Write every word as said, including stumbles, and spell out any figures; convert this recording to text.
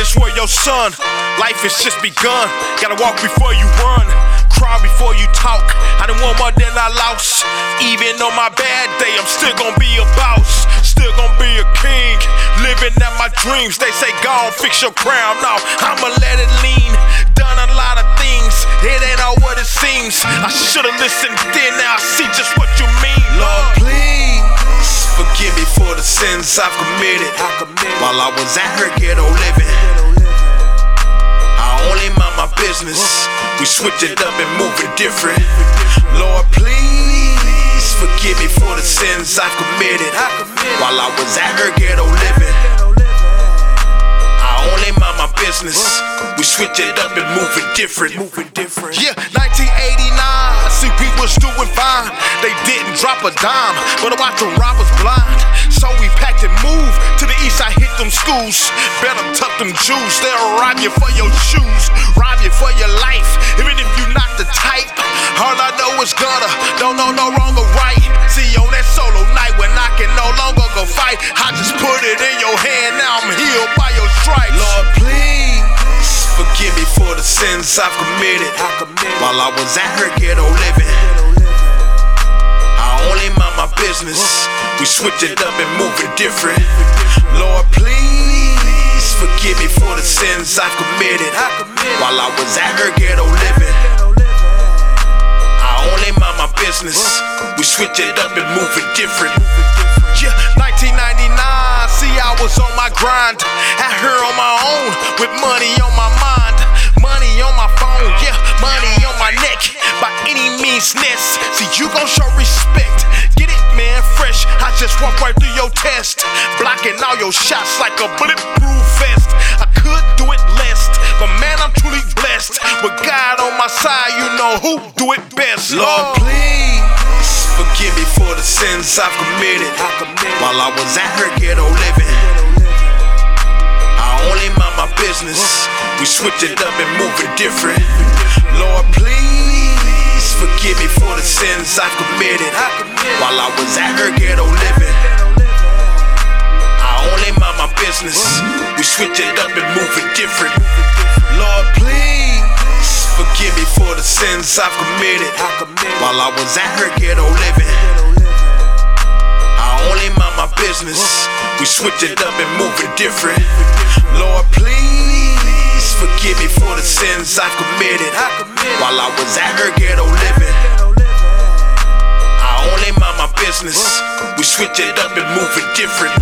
finish for your son. Life has just begun. Gotta walk before you run, cry before you talk. I done won more than I lost. Even on my bad day, I'm still gonna be a boss, still gonna be a king, living out my dreams. They say go on, fix your crown. No, I'ma let it lean. Done a lot of things, it ain't all what it seems. I should've listened then, now I see just what you mean. Lord, please forgive me for the sins I've committed while I was at her ghetto living. I only mind my business, we switch it up and move it different. Lord, please forgive me for the sins I've committed while I was at her ghetto living. I only mind my business, we switch it up and move it different. Yeah, nineteen eighty-nine, see people was doing fine. They didn't drop a dime, but I watched the robbers blind. So we packed and moved to the east, I hit them schools. Better tuck them Jews, they'll rob you for your shoes, rob you for your life, even if you not the type. All I know is gutter, don't know no wrong or right. See, on that solo night when I can no longer go fight, I just put it in your hand, now I'm healed by your stripes. Lord, please forgive me for the sins I've committed while I was at her ghetto living. I only mind my business, we switch it up and move it different. Lord, please forgive me for the sins I've committed while I was at her ghetto living. I only mind my business, we switch it up and move it different. Yeah, nineteen ninety-nine, see I was on my grind, at her on my own, with money on my mind, money on my phone, yeah, money on my neck, by any means necessary. See, you gon' show respect, get it, man, fresh. I just walk right through your test, blocking all your shots like a bulletproof vest. I could do it less, but man, I'm truly blessed. With God on my side, you know who do it best. Lord, please forgive me for the sins I've committed while I was at her ghetto living. I only mind my business, we switch it up and move it different. Lord, please forgive me for the sins I've committed while I was at her ghetto living. I only mind my business, we switch it up and move it different. Lord, please forgive me for the sins I've committed while I was at her ghetto living. I only mind my business, we switch it up and move it different. Lord, please forgive me for the sins I've committed while I was at her ghetto living. I only mind my business, we switch it up and move it different.